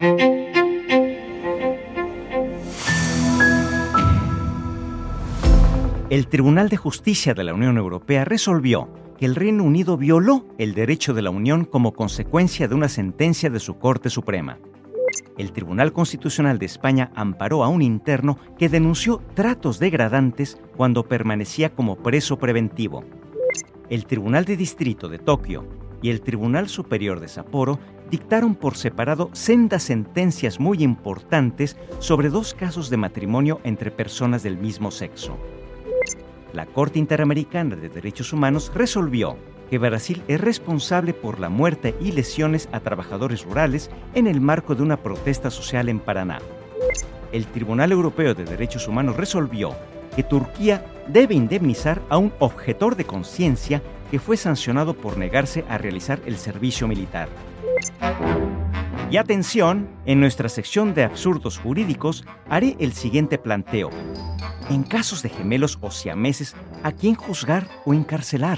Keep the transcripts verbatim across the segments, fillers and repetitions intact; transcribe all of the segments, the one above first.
El Tribunal de Justicia de la Unión Europea resolvió que el Reino Unido violó el derecho de la Unión como consecuencia de una sentencia de su Corte Suprema. El Tribunal Constitucional de España amparó a un interno que denunció tratos degradantes cuando permanecía como preso preventivo. El Tribunal de Distrito de Tokio y el Tribunal Superior de Sapporo dictaron por separado sendas sentencias muy importantes sobre dos casos de matrimonio entre personas del mismo sexo. La Corte Interamericana de Derechos Humanos resolvió que Brasil es responsable por la muerte y lesiones a trabajadores rurales en el marco de una protesta social en Paraná. El Tribunal Europeo de Derechos Humanos resolvió que Turquía debe indemnizar a un objetor de conciencia que fue sancionado por negarse a realizar el servicio militar. Y atención, en nuestra sección de absurdos jurídicos haré el siguiente planteo. En casos de gemelos o siameses, ¿a quién juzgar o encarcelar?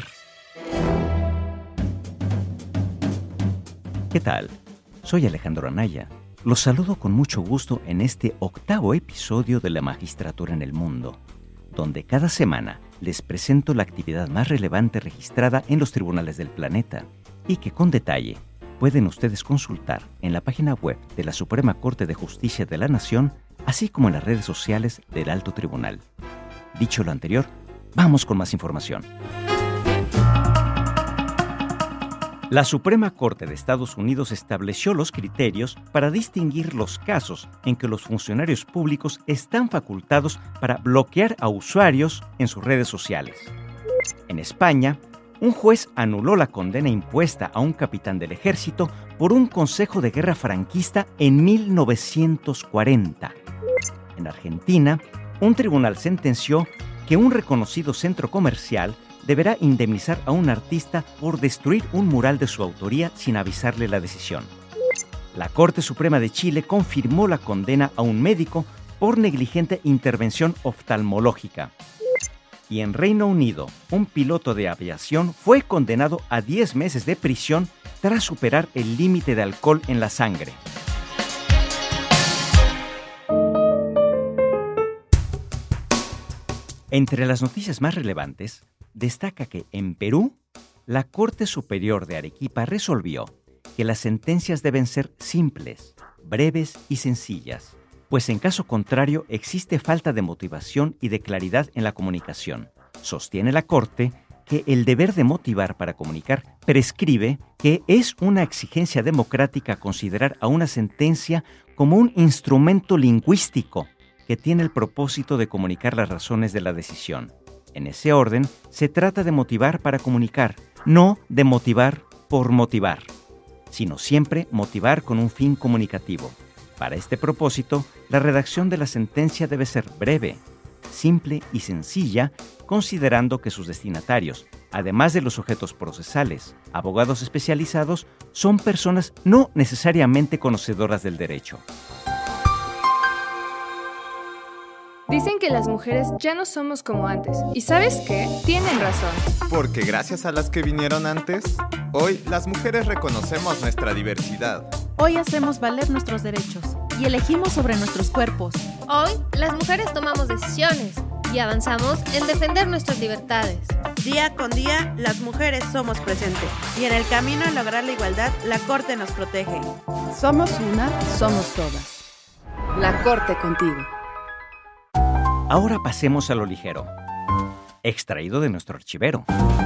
¿Qué tal? Soy Alejandro Anaya. Los saludo con mucho gusto en este octavo episodio de La Magistratura en el Mundo, donde cada semana les presento la actividad más relevante registrada en los tribunales del planeta y que con detalle pueden ustedes consultar en la página web de la Suprema Corte de Justicia de la Nación, así como en las redes sociales del Alto Tribunal. Dicho lo anterior, vamos con más información. La Suprema Corte de Estados Unidos estableció los criterios para distinguir los casos en que los funcionarios públicos están facultados para bloquear a usuarios en sus redes sociales. En España, un juez anuló la condena impuesta a un capitán del ejército por un consejo de guerra franquista en mil novecientos cuarenta. En Argentina, un tribunal sentenció que un reconocido centro comercial deberá indemnizar a un artista por destruir un mural de su autoría sin avisarle la decisión. La Corte Suprema de Chile confirmó la condena a un médico por negligente intervención oftalmológica. Y en Reino Unido, un piloto de aviación fue condenado a diez meses de prisión tras superar el límite de alcohol en la sangre. Entre las noticias más relevantes, destaca que en Perú, la Corte Superior de Arequipa resolvió que las sentencias deben ser simples, breves y sencillas, pues en caso contrario existe falta de motivación y de claridad en la comunicación. Sostiene la Corte que el deber de motivar para comunicar prescribe que es una exigencia democrática considerar a una sentencia como un instrumento lingüístico que tiene el propósito de comunicar las razones de la decisión. En ese orden, se trata de motivar para comunicar, no de motivar por motivar, sino siempre motivar con un fin comunicativo. Para este propósito, la redacción de la sentencia debe ser breve, simple y sencilla, considerando que sus destinatarios, además de los sujetos procesales, abogados especializados, son personas no necesariamente conocedoras del derecho. Dicen que las mujeres ya no somos como antes. ¿Y sabes qué? Tienen razón. Porque gracias a las que vinieron antes, hoy las mujeres reconocemos nuestra diversidad. Hoy hacemos valer nuestros derechos y elegimos sobre nuestros cuerpos. Hoy las mujeres tomamos decisiones y avanzamos en defender nuestras libertades. Día con día, las mujeres somos presentes y en el camino a lograr la igualdad, la Corte nos protege. Somos una, somos todas. La Corte contigo. Ahora pasemos a lo ligero, extraído de nuestro archivero.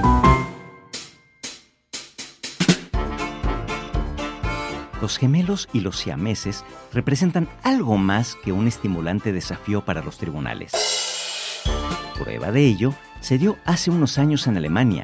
Los gemelos y los siameses representan algo más que un estimulante desafío para los tribunales. Prueba de ello se dio hace unos años en Alemania,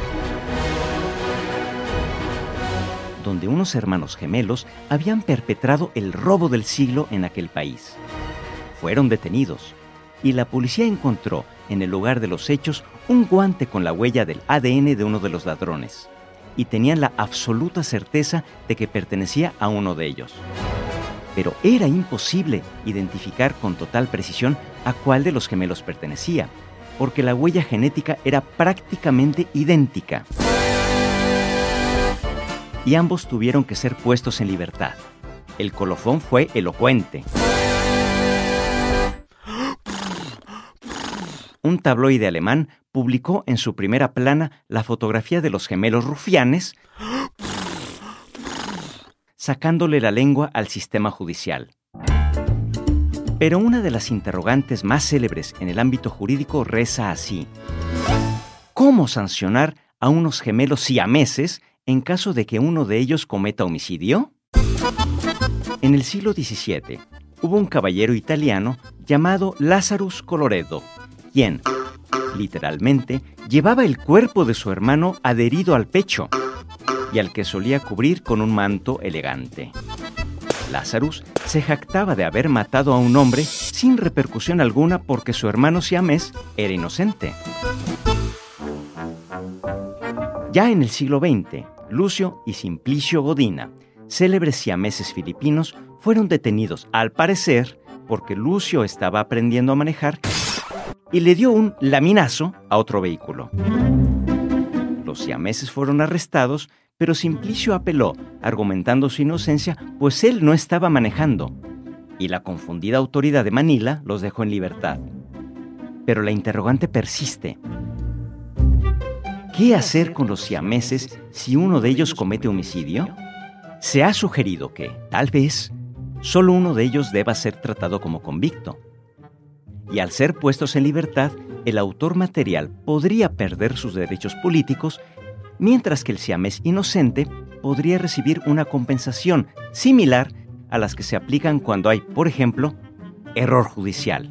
donde unos hermanos gemelos habían perpetrado el robo del siglo en aquel país. Fueron detenidos y la policía encontró en el lugar de los hechos un guante con la huella del A D N de uno de los ladrones, y tenían la absoluta certeza de que pertenecía a uno de ellos. Pero era imposible identificar con total precisión a cuál de los gemelos pertenecía, porque la huella genética era prácticamente idéntica. Y ambos tuvieron que ser puestos en libertad. El colofón fue elocuente. Un tabloide alemán publicó en su primera plana la fotografía de los gemelos rufianes sacándole la lengua al sistema judicial. Pero una de las interrogantes más célebres en el ámbito jurídico reza así: ¿cómo sancionar a unos gemelos siameses en caso de que uno de ellos cometa homicidio? En el siglo diecisiete hubo un caballero italiano llamado Lazarus Coloredo, quien, literalmente, llevaba el cuerpo de su hermano adherido al pecho y al que solía cubrir con un manto elegante. Lazarus se jactaba de haber matado a un hombre sin repercusión alguna porque su hermano siamés era inocente. Ya en el siglo veinte, Lucio y Simplicio Godina, célebres siameses filipinos, fueron detenidos, al parecer, porque Lucio estaba aprendiendo a manejar y le dio un laminazo a otro vehículo. Los siameses fueron arrestados, pero Simplicio apeló, argumentando su inocencia, pues él no estaba manejando, y la confundida autoridad de Manila los dejó en libertad. Pero la interrogante persiste. ¿Qué hacer con los siameses si uno de ellos comete homicidio? Se ha sugerido que, tal vez, solo uno de ellos deba ser tratado como convicto. Y al ser puestos en libertad, el autor material podría perder sus derechos políticos, mientras que el siamés inocente podría recibir una compensación similar a las que se aplican cuando hay, por ejemplo, error judicial.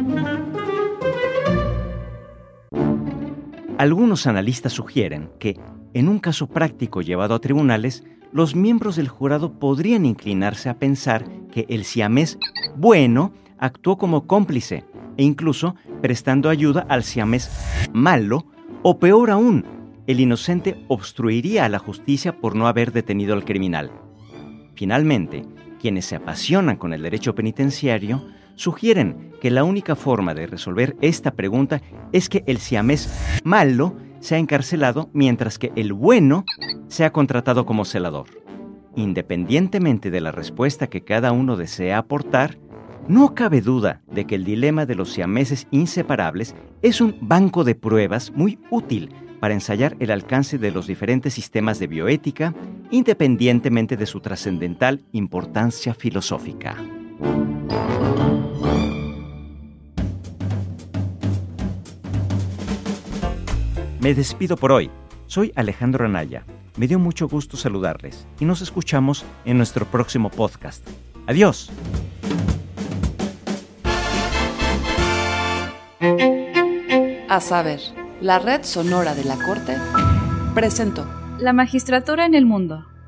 Algunos analistas sugieren que, en un caso práctico llevado a tribunales, los miembros del jurado podrían inclinarse a pensar que el siamés bueno actuó como cómplice e incluso prestando ayuda al siamés malo, o peor aún, el inocente obstruiría a la justicia por no haber detenido al criminal. Finalmente, quienes se apasionan con el derecho penitenciario sugieren que la única forma de resolver esta pregunta es que el siamés malo sea encarcelado mientras que el bueno sea contratado como celador. Independientemente de la respuesta que cada uno desea aportar, no cabe duda de que el dilema de los siameses inseparables es un banco de pruebas muy útil para ensayar el alcance de los diferentes sistemas de bioética, independientemente de su trascendental importancia filosófica. Me despido por hoy. Soy Alejandro Anaya. Me dio mucho gusto saludarles y nos escuchamos en nuestro próximo podcast. ¡Adiós! A saber, la Red Sonora de la Corte presentó La Magistratura en el Mundo.